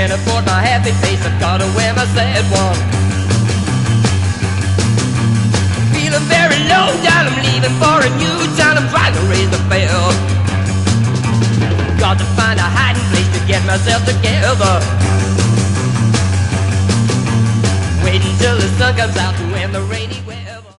Can't afford my happy face, I've gotta wear my sad one. Feeling very low down, I'm leaving for a new town. I'm trying to raise the bell. Got to find a hiding place to get myself together. Waiting till the sun comes out to end the rainy